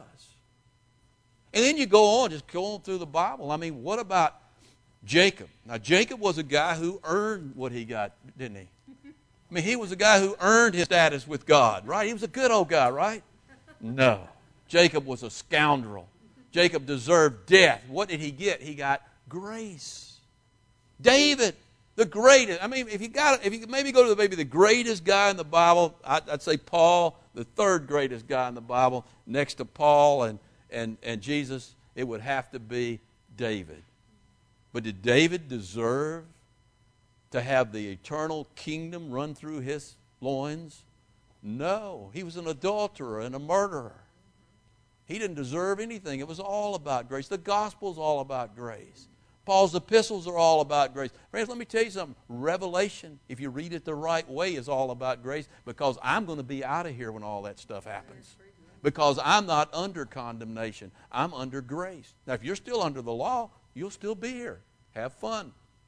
And then you go on, just go on through the Bible. I mean, what about Jacob? Now, Jacob was a guy who earned what he got, didn't he? I mean, he was a guy who earned his status with God, right? He was a good old guy, right? No. Jacob was a scoundrel. Jacob deserved death. What did he get? He got grace. David, the greatest. I mean, if you got, if you could maybe go to the, maybe the greatest guy in the Bible, I'd, I'd say Paul, the third greatest guy in the Bible, next to Paul and, and, and Jesus, it would have to be David. But did David deserve to have the eternal kingdom run through his loins? No. He was an adulterer and a murderer. He didn't deserve anything. It was all about grace. The gospel is all about grace. Paul's epistles are all about grace. Friends, let me tell you something. Revelation, if you read it the right way, is all about grace, because I'm going to be out of here when all that stuff happens. Because I'm not under condemnation. I'm under grace. Now, if you're still under the law, you'll still be here. Have fun.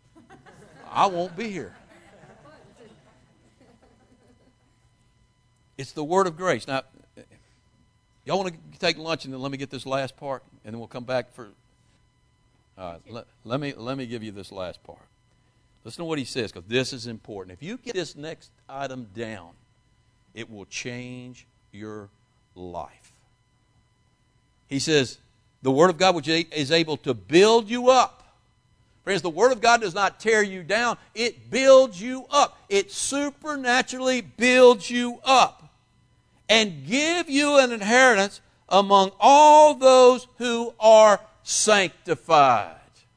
I won't be here. It's the word of grace. Now, y'all want to take lunch, and then let me get this last part, and then we'll come back for... All right, let, let, me, let me give you this last part. Listen to what he says, because this is important. If you get this next item down, it will change your life. He says, the Word of God which is able to build you up. Friends, the Word of God does not tear you down. It builds you up. It supernaturally builds you up and give you an inheritance among all those who are sanctified.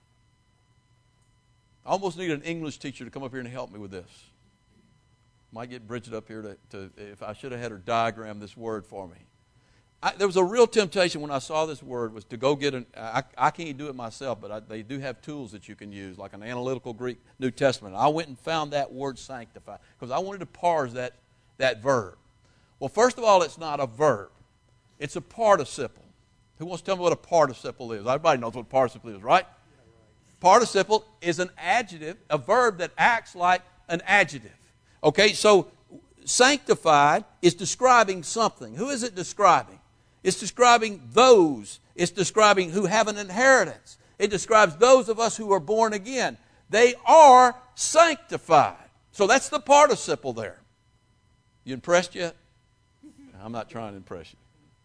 I almost need an English teacher to come up here and help me with this. Might get Bridget up here to, to if I should have had her diagram this word for me. I, there was a real temptation when I saw this word was to go get an, I, I can't do it myself, but I, they do have tools that you can use, like an analytical Greek New Testament. I went and found that word sanctify because I wanted to parse that, that verb. Well, first of all, it's not a verb. It's a participle. Who wants to tell me what a participle is? Everybody knows what a participle is, right? Participle is an adjective, a verb that acts like an adjective. Okay, so sanctified is describing something. Who is it describing? It's describing those. It's describing who have an inheritance. It describes those of us who are born again. They are sanctified. So that's the participle there. You impressed yet? I'm not trying to impress you.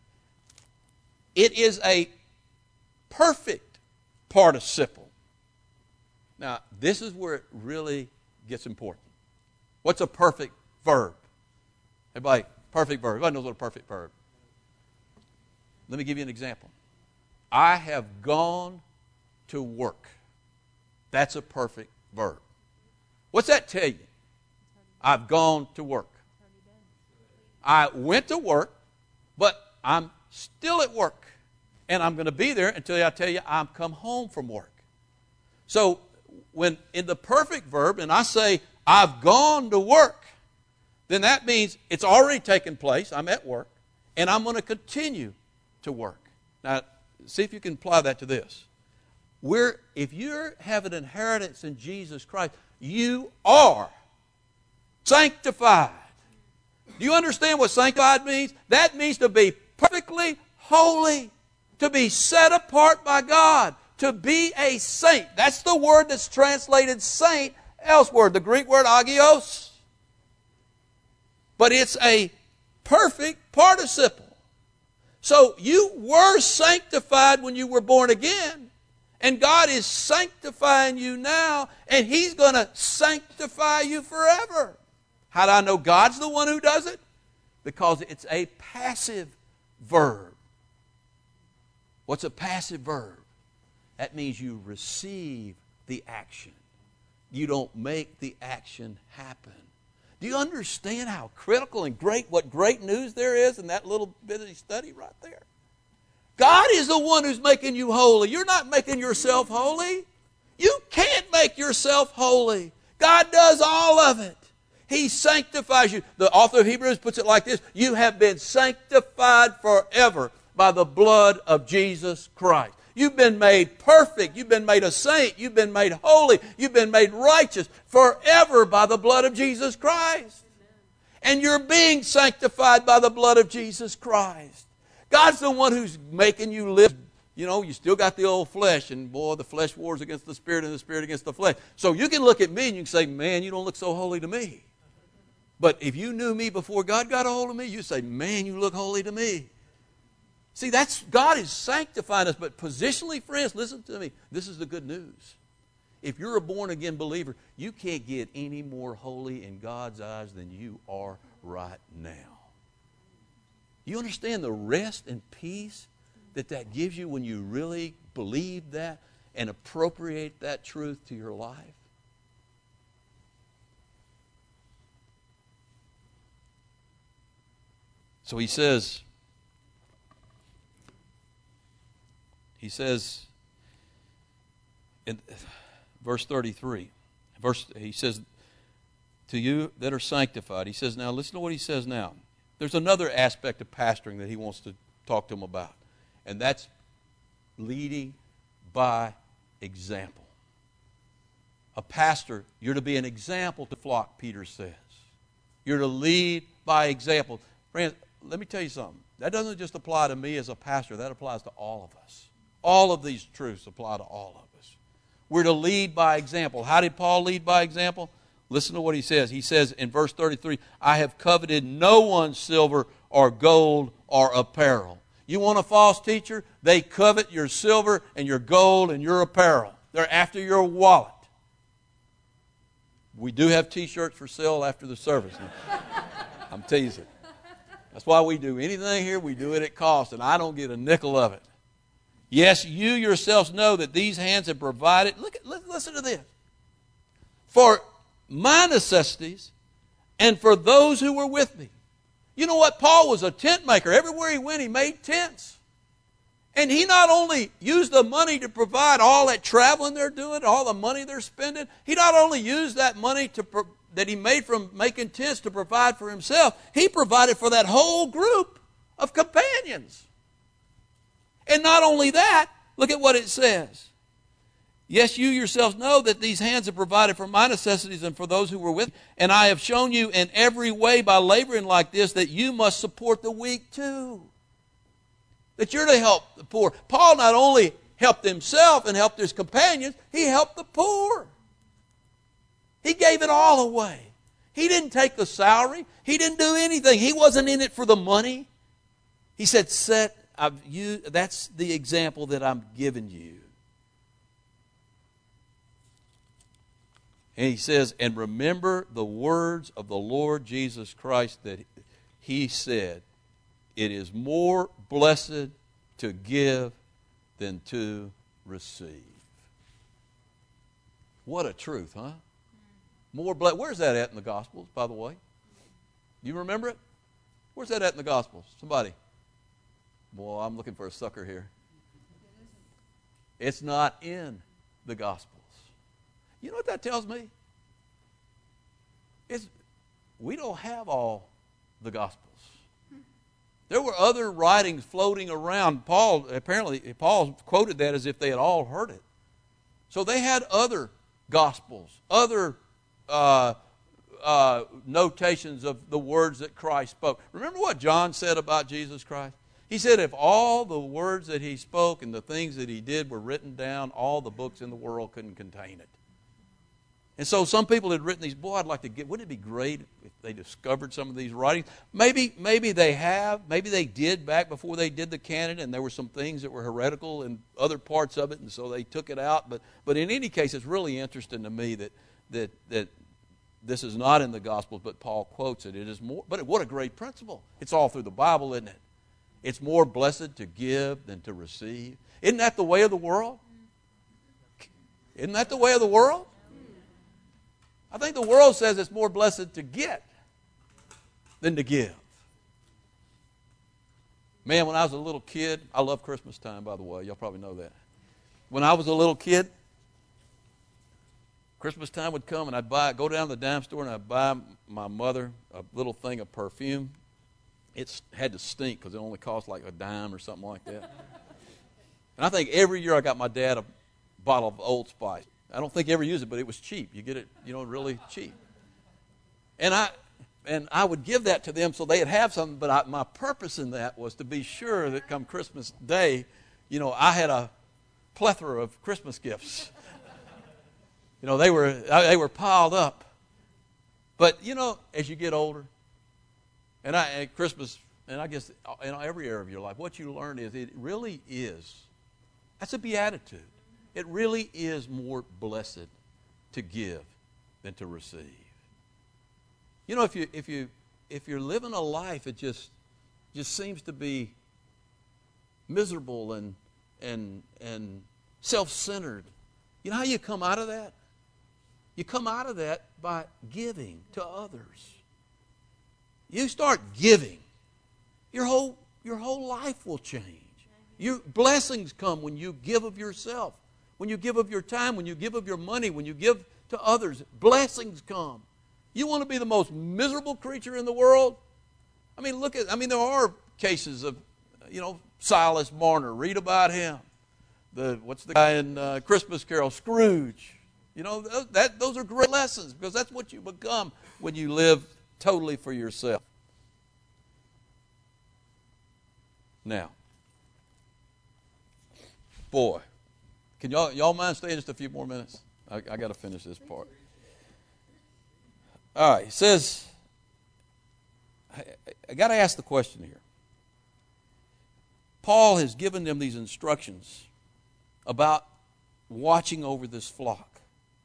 It is a perfect participle. Now, this is where it really gets important. What's a perfect verb? Everybody, perfect verb. Everybody knows what a perfect verb. Let me give you an example. I have gone to work. That's a perfect verb. What's that tell you? I've gone to work. I went to work, but I'm still at work. And I'm going to be there until I tell you I'm come home from work. So when in the perfect verb, and I say I've gone to work, then that means it's already taken place. I'm at work, and I'm going to continue to work. Now, see if you can apply that to this. We're, if you have an inheritance in Jesus Christ, you are sanctified. Do you understand what sanctified means? That means to be perfectly holy, to be set apart by God, to be a saint. That's the word that's translated saint elsewhere, the Greek word agios. But it's a perfect participle. So you were sanctified when you were born again. And God is sanctifying you now, and He's going to sanctify you forever. How do I know God's the one who does it? Because it's a passive verb. What's a passive verb? That means you receive the action. You don't make the action happen. Do you understand how critical and great, what great news there is in that little bit of study right there? God is the one who's making you holy. You're not making yourself holy. You can't make yourself holy. God does all of it. He sanctifies you. The author of Hebrews puts it like this: you have been sanctified forever by the blood of Jesus Christ. You've been made perfect. You've been made a saint. You've been made holy. You've been made righteous forever by the blood of Jesus Christ. And you're being sanctified by the blood of Jesus Christ. God's the one who's making you live. You know, you still got the old flesh, and boy, the flesh wars against the spirit and the spirit against the flesh. So you can look at me and you can say, man, you don't look so holy to me. But if you knew me before God got a hold of me, you'd say, man, you look holy to me. See, that's God is sanctifying us, but positionally, friends, listen to me. This is the good news. If you're a born-again believer, you can't get any more holy in God's eyes than you are right now. You understand the rest and peace that that gives you when you really believe that and appropriate that truth to your life? So he says, he says in verse thirty-three, verse, he says, to you that are sanctified, he says, now listen to what he says now. There's another aspect of pastoring that he wants to talk to them about, and that's leading by example. A pastor, you're to be an example to flock, Peter says. You're to lead by example. Friends, let me tell you something. That doesn't just apply to me as a pastor. That applies to all of us. All of these truths apply to all of us. We're to lead by example. How did Paul lead by example? Listen to what he says. He says in verse thirty-three, I have coveted no one's silver or gold or apparel. You want a false teacher? They covet your silver and your gold and your apparel. They're after your wallet. We do have T-shirts for sale after the service. I'm teasing. That's why we do anything here, we do it at cost, and I don't get a nickel of it. Yes, you yourselves know that these hands have provided. Look at, listen to this. For my necessities and for those who were with me. You know what? Paul was a tent maker. Everywhere he went, he made tents. And he not only used the money to provide all that traveling they're doing, all the money they're spending, he not only used that money to pro- that he made from making tents to provide for himself, he provided for that whole group of companions. And not only that, look at what it says. Yes, you yourselves know that these hands have provided for my necessities and for those who were with me. And I have shown you in every way by laboring like this that you must support the weak too. That you're to help the poor. Paul not only helped himself and helped his companions, he helped the poor. He gave it all away. He didn't take the salary. He didn't do anything. He wasn't in it for the money. He said, "Set, I've, you, that's the example that I'm giving you." And he says, and remember the words of the Lord Jesus Christ that he said, it is more blessed to give than to receive. What a truth, huh? More blessed. Where's that at in the Gospels, by the way? You remember it? Where's that at in the Gospels? Somebody. Boy, I'm looking for a sucker here. It's not in the Gospels. You know what that tells me? It's, we don't have all the Gospels. There were other writings floating around. Paul, apparently, Paul quoted that as if they had all heard it. So they had other Gospels, other uh, uh, notations of the words that Christ spoke. Remember what John said about Jesus Christ? He said if all the words that he spoke and the things that he did were written down, all the books in the world couldn't contain it. And so some people had written these, boy, I'd like to get, wouldn't it be great if they discovered some of these writings? Maybe maybe they have. Maybe they did back before they did the canon, and there were some things that were heretical in other parts of it, and so they took it out. But but in any case, it's really interesting to me that that that this is not in the Gospels, but Paul quotes it. It is more, but what a great principle. It's all through the Bible, isn't it? It's more blessed to give than to receive. Isn't that the way of the world? Isn't that the way of the world? I think the world says it's more blessed to get than to give. Man, when I was a little kid, I love Christmas time, by the way. Y'all probably know that. When I was a little kid, Christmas time would come and I'd buy, go down to the dime store and I'd buy my mother a little thing of perfume. It had to stink because it only cost like a dime or something like that. And I think every year I got my dad a bottle of Old Spice. I don't think he ever used it, but it was cheap. You get it, you know, really cheap. And I and I would give that to them so they'd have something, but I, my purpose in that was to be sure that come Christmas Day, you know, I had a plethora of Christmas gifts. You know, they were they were piled up. But, you know, as you get older, and I at Christmas, and I guess in every area of your life, what you learn is it really is, that's a beatitude. It really is more blessed to give than to receive. You know, if you if you if you're living a life that just just seems to be miserable and and and self-centered, you know how you come out of that? You come out of that by giving to others. You start giving, your whole your whole life will change. Your blessings come when you give of yourself. When you give of your time, when you give of your money, when you give to others, blessings come. You want to be the most miserable creature in the world? I mean, look at, I mean, there are cases of, you know, Silas Marner. Read about him. The, what's the guy in uh, Christmas Carol? Scrooge. You know, that, those are great lessons because that's what you become when you live totally for yourself. Now, boy. Can y'all, y'all mind staying just a few more minutes? I, I got to finish this part. All right, it says, I, I got to ask the question here. Paul has given them these instructions about watching over this flock.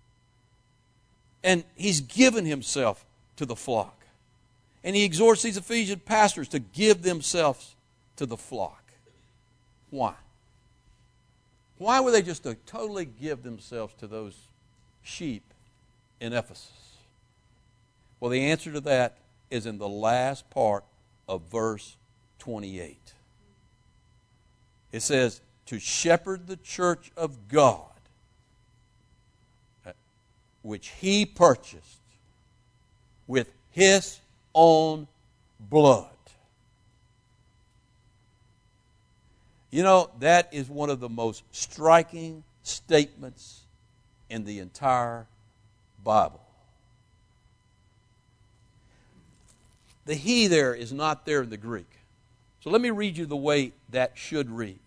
And he's given himself to the flock. And he exhorts these Ephesian pastors to give themselves to the flock. Why? Why were they just to totally give themselves to those sheep in Ephesus? Well, the answer to that is in the last part of verse twenty-eight. It says, to shepherd the church of God, which he purchased with his own blood. You know, that is one of the most striking statements in the entire Bible. The he there is not there in the Greek. So let me read you the way that should read.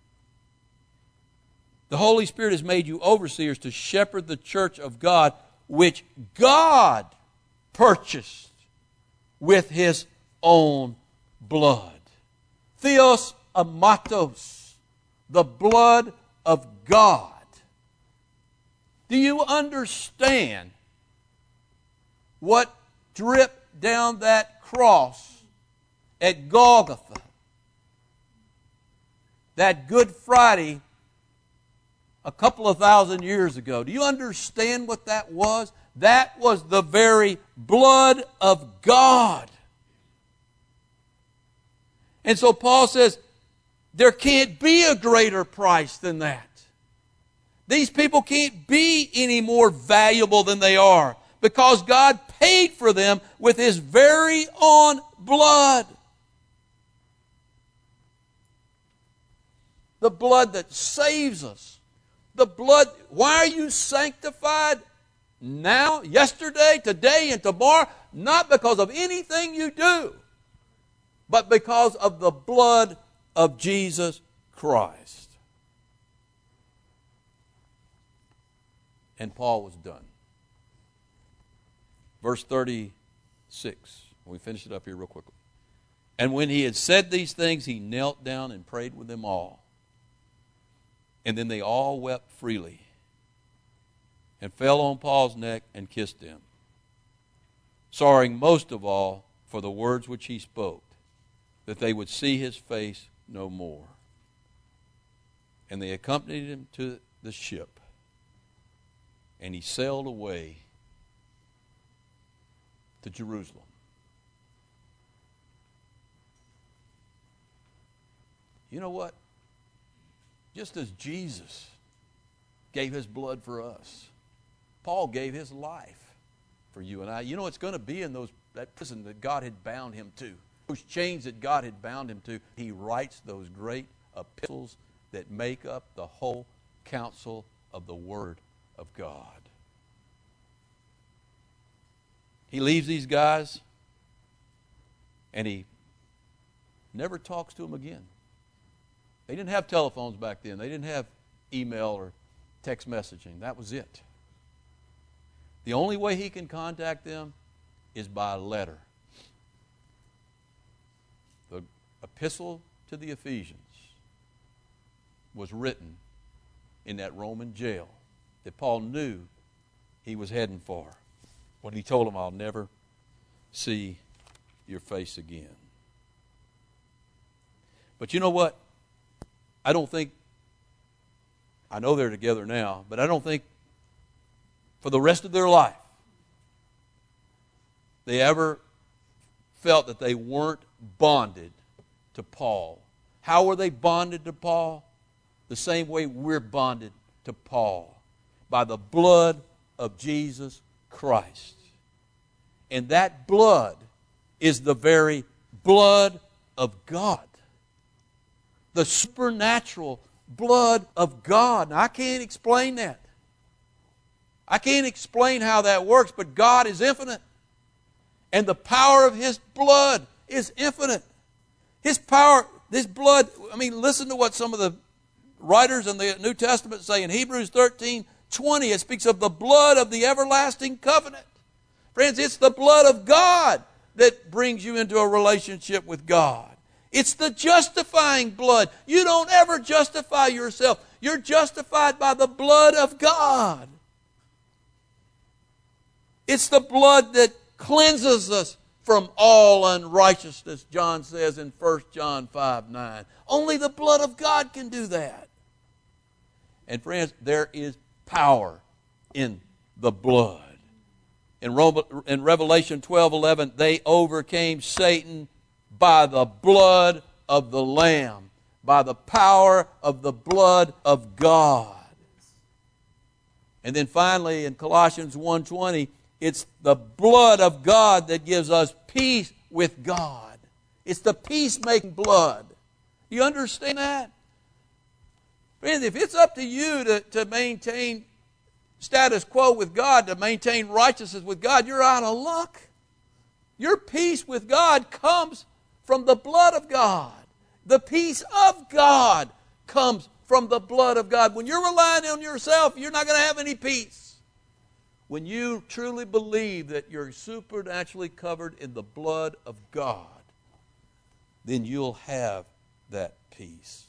The Holy Spirit has made you overseers to shepherd the church of God, which God purchased with his own blood. Theos amatos, the blood of God. Do you understand what dripped down that cross at Golgotha, that Good Friday a couple of thousand years ago? Do you understand what that was? That was the very blood of God. And so Paul says, there can't be a greater price than that. These people can't be any more valuable than they are because God paid for them with his very own blood. The blood that saves us. The blood, why are you sanctified now, yesterday, today, and tomorrow? Not because of anything you do, but because of the blood of Jesus Christ. And Paul was done. Verse thirty-six. We finish it up here real quickly. And when he had said these things, he knelt down and prayed with them all. And then they all wept freely and fell on Paul's neck and kissed him, sorrowing most of all for the words which he spoke, that they would see his face no more. And they accompanied him to the ship, and he sailed away to Jerusalem. You know what? Just as Jesus gave his blood for us, Paul gave his life for you and I. You know it's going to be in those that prison that God had bound him to, those chains that God had bound him to. He writes those great epistles that make up the whole counsel of the Word of God. He leaves these guys, and he never talks to them again. They didn't have telephones back then. They didn't have email or text messaging. That was it. The only way he can contact them is by letter. The epistle to the Ephesians was written in that Roman jail that Paul knew he was heading for when he told them, I'll never see your face again. But you know what? I don't think, I know they're together now, but I don't think for the rest of their life they ever felt that they weren't bonded to Paul. How were they bonded to Paul? The same way we're bonded to Paul, by the blood of Jesus Christ. And that blood is the very blood of God. The supernatural blood of God. Now, I can't explain that. I can't explain how that works, but God is infinite. And the power of His blood is infinite. His power, this blood, I mean, listen to what some of the writers in the New Testament say. In Hebrews thirteen twenty, it speaks of the blood of the everlasting covenant. Friends, it's the blood of God that brings you into a relationship with God. It's the justifying blood. You don't ever justify yourself. You're justified by the blood of God. It's the blood that cleanses us from all unrighteousness, John says in First John five nine. Only the blood of God can do that. And friends, there is power in the blood. In Revelation twelve eleven, they overcame Satan by the blood of the Lamb, by the power of the blood of God. And then finally in Colossians one twenty, it's the blood of God that gives us peace with God. It's the peacemaking blood. You understand that? Friends, if it's up to you to, to maintain status quo with God, to maintain righteousness with God, you're out of luck. Your peace with God comes from the blood of God. The peace of God comes from the blood of God. When you're relying on yourself, you're not going to have any peace. When you truly believe that you're supernaturally covered in the blood of God, then you'll have that peace.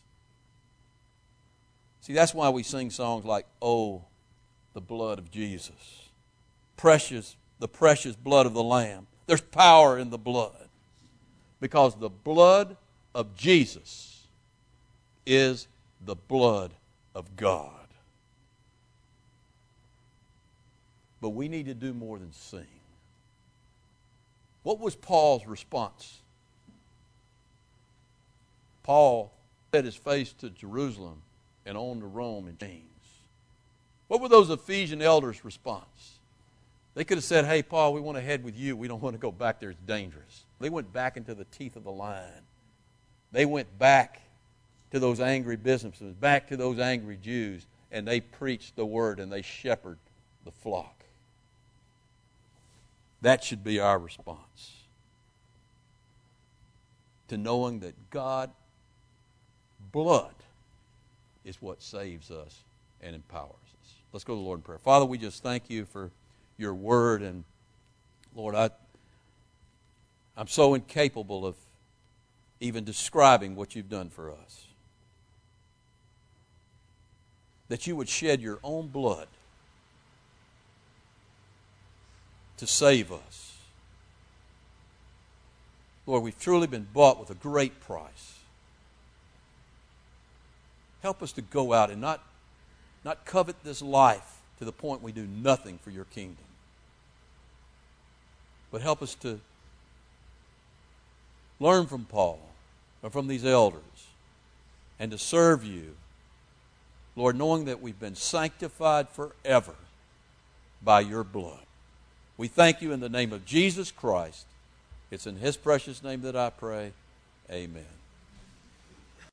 See, that's why we sing songs like, Oh, the blood of Jesus. Precious, the precious blood of the Lamb. There's power in the blood. Because the blood of Jesus is the blood of God. But we need to do more than sing. What was Paul's response? Paul set his face to Jerusalem and on to Rome in chains. What were those Ephesian elders' response? They could have said, hey, Paul, we want to head with you. We don't want to go back there. It's dangerous. They went back into the teeth of the lion. They went back to those angry businesses, back to those angry Jews, and they preached the word and they shepherded the flock. That should be our response to knowing that God's blood is what saves us and empowers us. Let's go to the Lord in prayer. Father, we just thank you for your word, and Lord, I, I'm so incapable of even describing what you've done for us. That you would shed your own blood to save us. Lord, we've truly been bought with a great price. Help us to go out and not, not covet this life to the point we do nothing for your kingdom. But help us to learn from Paul or from these elders and to serve you, Lord, knowing that we've been sanctified forever by your blood. We thank you in the name of Jesus Christ. It's in his precious name that I pray. Amen.